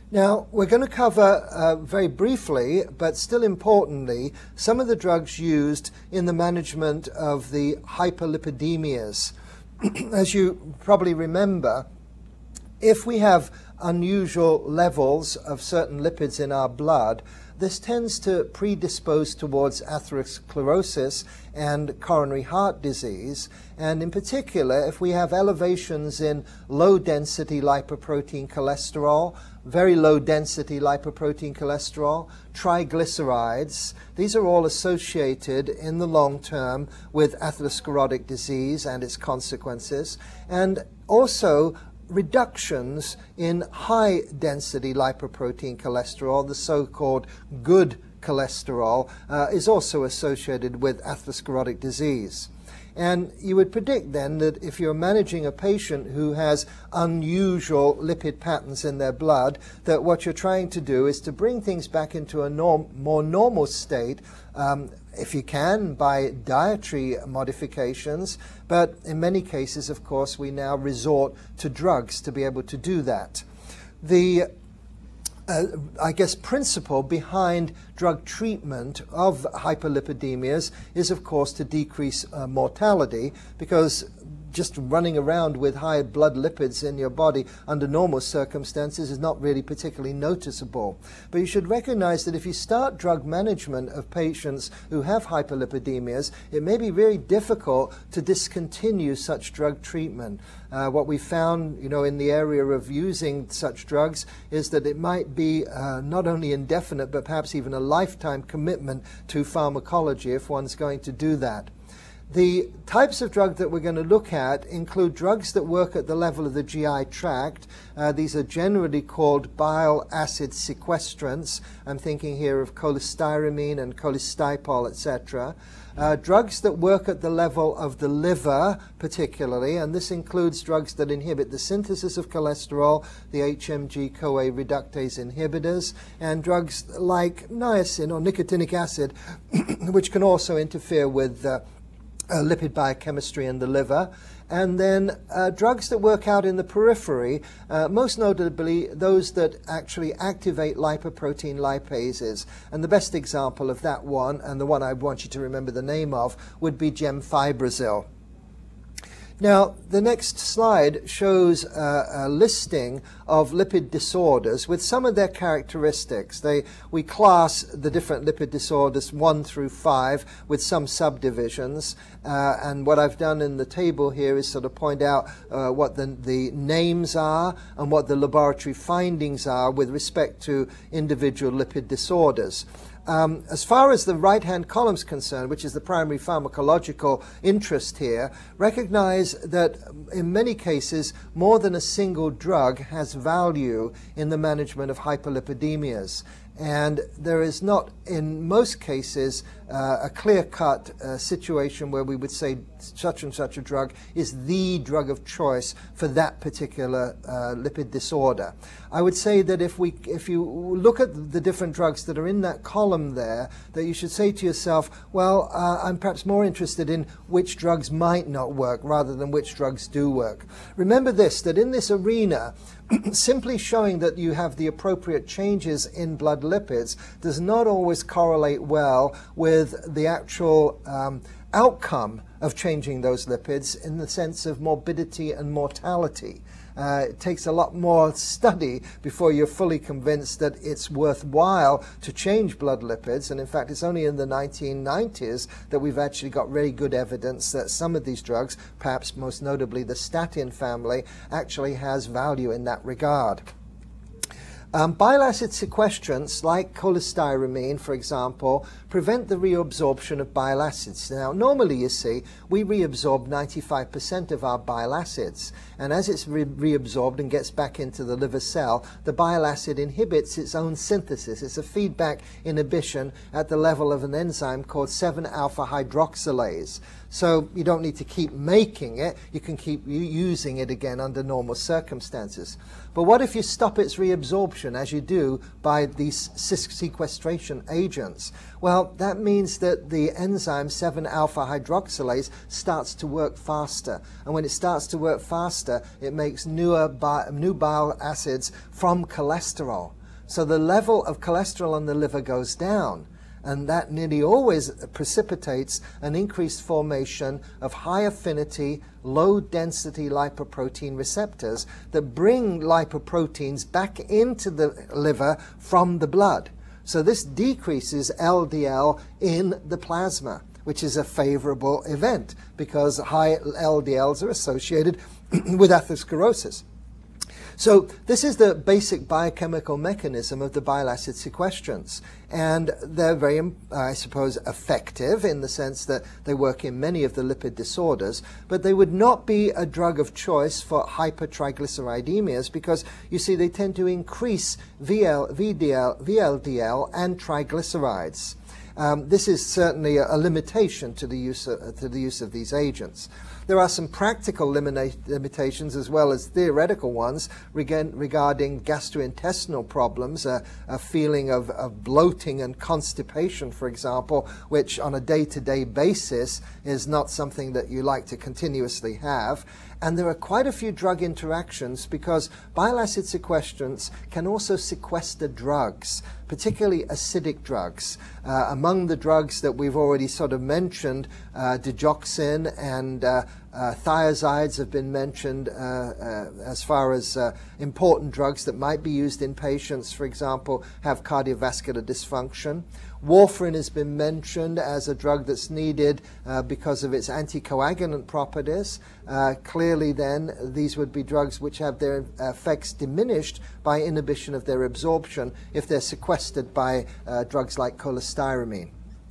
Now, we're going to cover very briefly, but still importantly, some of the drugs used in the management of the hyperlipidemias. As you probably remember, if we have unusual levels of certain lipids in our blood, this tends to predispose towards atherosclerosis and coronary heart disease. And in particular, if we have elevations in low-density lipoprotein cholesterol, very low-density lipoprotein cholesterol, triglycerides, these are all associated in the long term with atherosclerotic disease and its consequences, and also reductions in high-density lipoprotein cholesterol, the so-called good cholesterol, is also associated with atherosclerotic disease. And you would predict then that if you're managing a patient who has unusual lipid patterns in their blood, that what you're trying to do is to bring things back into a more normal state, if you can, by dietary modifications. But in many cases, of course, we now resort to drugs to be able to do that. The I guess, principle behind drug treatment of hyperlipidemias is, of course, to decrease mortality, because just running around with high blood lipids in your body under normal circumstances is not really particularly noticeable. But you should recognize that if you start drug management of patients who have hyperlipidemias, it may be very difficult to discontinue such drug treatment. What we found, in the area of using such drugs is that it might be not only indefinite, but perhaps even a lifetime commitment to pharmacology if one's going to do that. The types of drug that we're going to look at include drugs that work at the level of the GI tract. These are generally called bile acid sequestrants. I'm thinking here of cholestyramine and cholecystipol, etc. Drugs that work at the level of the liver particularly, and this includes drugs that inhibit the synthesis of cholesterol, the HMG-CoA reductase inhibitors, and drugs like niacin or nicotinic acid, which can also interfere with lipid biochemistry in the liver. And then drugs that work out in the periphery, most notably those that actually activate lipoprotein lipases. And the best example of that one, and the one I want you to remember the name of, would be gemfibrozil. Now, the next slide shows a listing of lipid disorders with some of their characteristics. We class the different lipid disorders 1 through 5 with some subdivisions. And what I've done in the table here is sort of point out what the names are and what the laboratory findings are with respect to individual lipid disorders. As far as the right-hand column is concerned, which is the primary pharmacological interest here, recognize that in many cases more than a single drug has value in the management of hyperlipidemias. And there is not, in most cases, a clear-cut situation where we would say such and such a drug is the drug of choice for that particular lipid disorder. I would say that if you look at the different drugs that are in that column there, that you should say to yourself, well, I'm perhaps more interested in which drugs might not work rather than which drugs do work. Remember this, that in this arena, simply showing that you have the appropriate changes in blood lipids does not always correlate well with the actual outcome of changing those lipids in the sense of morbidity and mortality. It takes a lot more study before you're fully convinced that it's worthwhile to change blood lipids, and in fact it's only in the 1990s that we've actually got very good evidence that some of these drugs, perhaps most notably the statin family, actually has value in that regard. Bile acid sequestrants, like cholestyramine, for example, prevent the reabsorption of bile acids. Now, normally, you see, we reabsorb 95% of our bile acids, and as it's reabsorbed and gets back into the liver cell, the bile acid inhibits its own synthesis. It's a feedback inhibition at the level of an enzyme called 7-alpha hydroxylase. So you don't need to keep making it, you can keep using it again under normal circumstances. But what if you stop its reabsorption formation, as you do by these sequestration agents? Well, that means that the enzyme 7-alpha hydroxylase starts to work faster. And when it starts to work faster, it makes new bile acids from cholesterol. So the level of cholesterol in the liver goes down. And that nearly always precipitates an increased formation of high affinity, low density lipoprotein receptors that bring lipoproteins back into the liver from the blood. So this decreases LDL in the plasma, which is a favorable event because high LDLs are associated with atherosclerosis. So this is the basic biochemical mechanism of the bile acid sequestrants. And they're very, I suppose, effective in the sense that they work in many of the lipid disorders, but they would not be a drug of choice for hypertriglyceridemias because, you see, they tend to increase VLDL and triglycerides. This is certainly a limitation to the use of these agents. There are some practical limitations as well as theoretical ones regarding gastrointestinal problems, a feeling of bloating and constipation, for example, which on a day-to-day basis is not something that you like to continuously have. And there are quite a few drug interactions because bile acid sequestrants can also sequester drugs, particularly acidic drugs. Among the drugs that we've already sort of mentioned, digoxin and thiazides have been mentioned as far as important drugs that might be used in patients, for example, have cardiovascular dysfunction. Warfarin has been mentioned as a drug that's needed because of its anticoagulant properties. Clearly then, these would be drugs which have their effects diminished by inhibition of their absorption if they're sequestered by drugs like cholestyramine.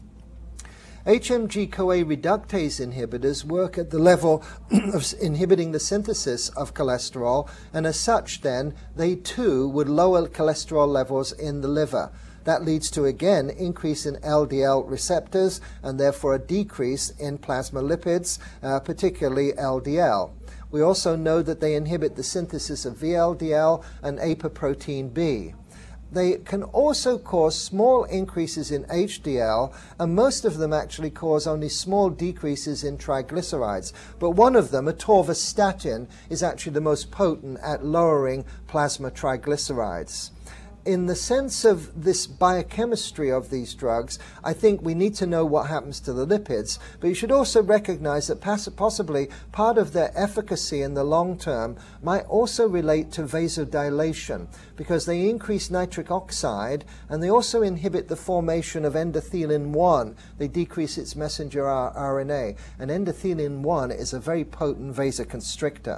HMG-CoA reductase inhibitors work at the level of inhibiting the synthesis of cholesterol, and as such then, they too would lower cholesterol levels in the liver. That leads to, again, increase in LDL receptors and therefore a decrease in plasma lipids, particularly LDL. We also know that they inhibit the synthesis of VLDL and apoprotein B. They can also cause small increases in HDL, and most of them actually cause only small decreases in triglycerides. But one of them, atorvastatin, is actually the most potent at lowering plasma triglycerides. In the sense of this biochemistry of these drugs, I think we need to know what happens to the lipids, but you should also recognize that possibly part of their efficacy in the long term might also relate to vasodilation, because they increase nitric oxide and they also inhibit the formation of endothelin-1. They decrease its messenger RNA, and endothelin-1 is a very potent vasoconstrictor.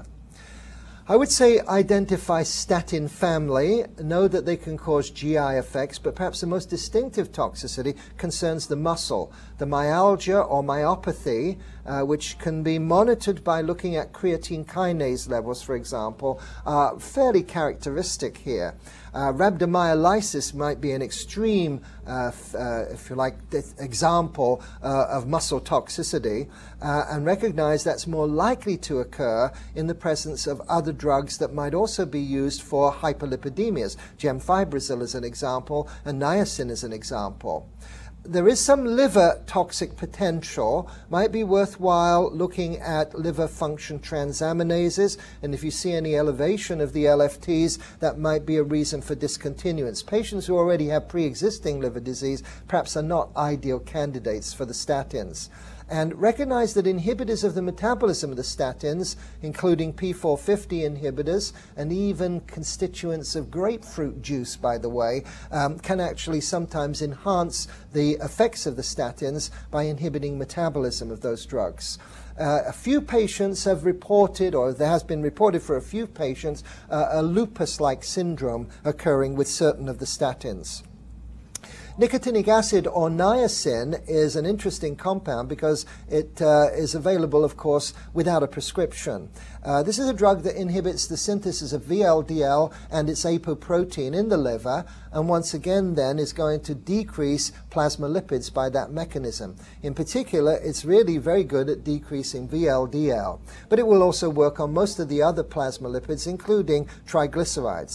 I would say identify statin family, know that they can cause GI effects, but perhaps the most distinctive toxicity concerns the muscle. The myalgia or myopathy, which can be monitored by looking at creatine kinase levels, for example, are fairly characteristic here. Rhabdomyolysis might be an extreme, if you like, example of muscle toxicity, and recognize that's more likely to occur in the presence of other drugs that might also be used for hyperlipidemias. Gemfibrozil is an example, and niacin is an example. There is some liver toxic potential. Might be worthwhile looking at liver function transaminases, and if you see any elevation of the LFTs, that might be a reason for discontinuance. Patients who already have pre-existing liver disease perhaps are not ideal candidates for the statins. And recognize that inhibitors of the metabolism of the statins, including P450 inhibitors and even constituents of grapefruit juice, by the way, can actually sometimes enhance the effects of the statins by inhibiting metabolism of those drugs. A few patients have reported, or there has been reported for a few patients, a lupus-like syndrome occurring with certain of the statins. Nicotinic acid, or niacin, is an interesting compound because it is available, of course, without a prescription. This is a drug that inhibits the synthesis of VLDL and its apoprotein in the liver, and once again then is going to decrease plasma lipids by that mechanism. In particular, it's really very good at decreasing VLDL, but it will also work on most of the other plasma lipids, including triglycerides.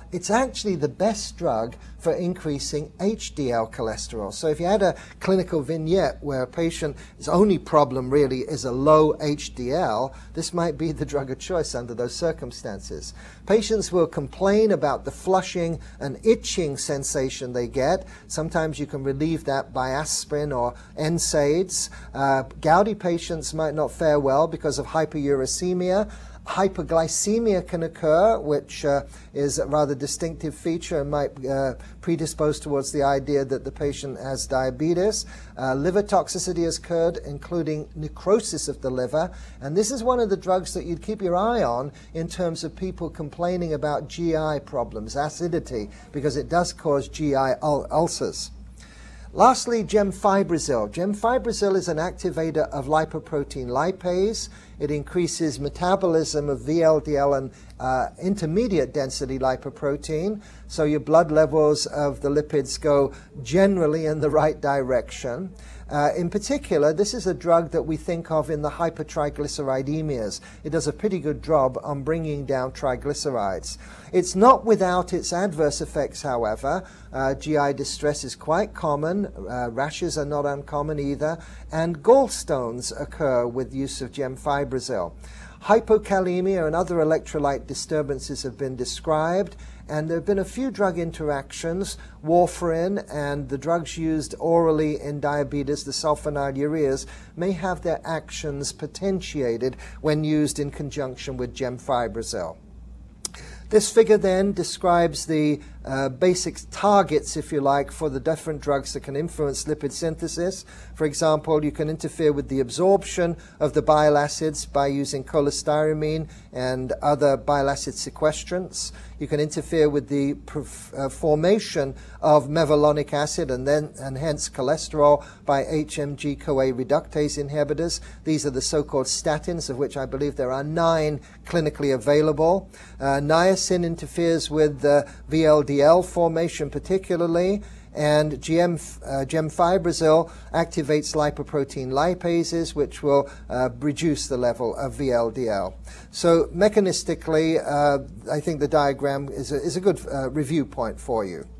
it's actually the best drug for increasing HDL cholesterol. So if you had a clinical vignette where a patient's only problem really is a low HDL, this might be the drug of choice under those circumstances. Patients will complain about the flushing and itching sensation they get. Sometimes you can relieve that by aspirin or NSAIDs. Gouty patients might not fare well because of hyperuricemia. Hyperglycemia can occur, which is a rather distinctive feature and might predispose towards the idea that the patient has diabetes. Liver toxicity has occurred, including necrosis of the liver. And this is one of the drugs that you'd keep your eye on in terms of people complaining about GI problems, acidity, because it does cause GI ulcers. Lastly, gemfibrozil. Gemfibrozil is an activator of lipoprotein lipase. It increases metabolism of VLDL and intermediate density lipoprotein, so your blood levels of the lipids go generally in the right direction. In particular, this is a drug that we think of in the hypertriglyceridemias. It does a pretty good job on bringing down triglycerides. It's not without its adverse effects, however. GI distress is quite common. Rashes are not uncommon either. And gallstones occur with use of gemfibrozil. Hypokalemia and other electrolyte disturbances have been described, and there have been a few drug interactions. Warfarin and the drugs used orally in diabetes, the sulfonylureas, may have their actions potentiated when used in conjunction with gemfibrozil. This figure then describes the basic targets, if you like, for the different drugs that can influence lipid synthesis. For example, you can interfere with the absorption of the bile acids by using cholestyramine and other bile acid sequestrants. You can interfere with the formation of mevalonic acid and hence cholesterol by HMG-CoA reductase inhibitors. These are the so-called statins, of which I believe there are 9 clinically available. Niacin interferes with VLDL formation particularly, and gemfibrozil activates lipoprotein lipases, which will reduce the level of VLDL. So mechanistically, I think the diagram is a good review point for you.